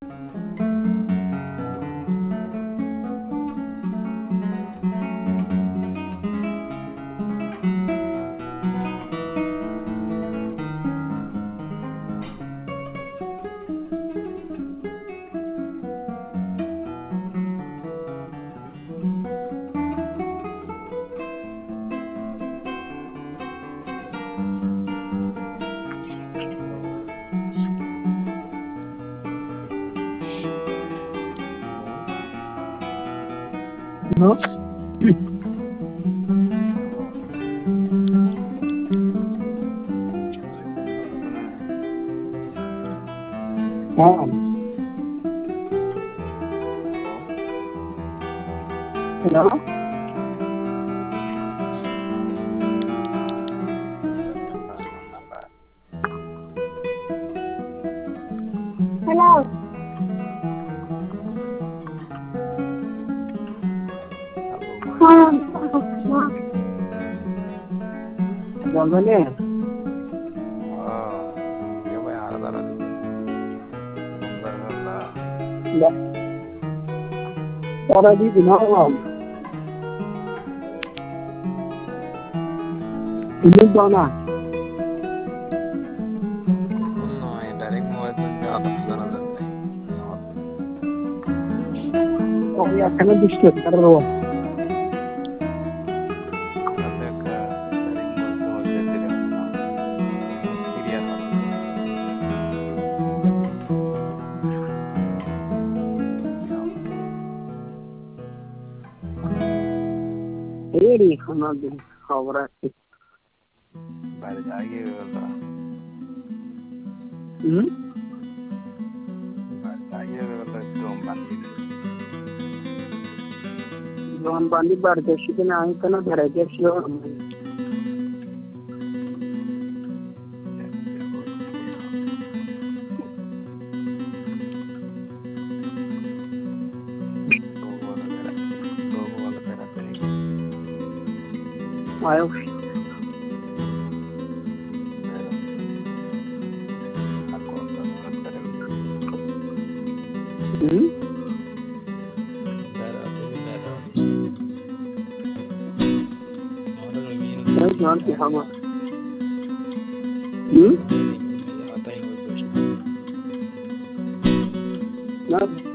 No? Ah, hello? Hello. Jangan ya? Enggak. Cara di mana? Ini mana? Oh ya, karena disturb terus. Ini karena di khawrat. Jangan bandi berdasi kena angkana beraja siapa? Ayo. Jangan siapa? Nah.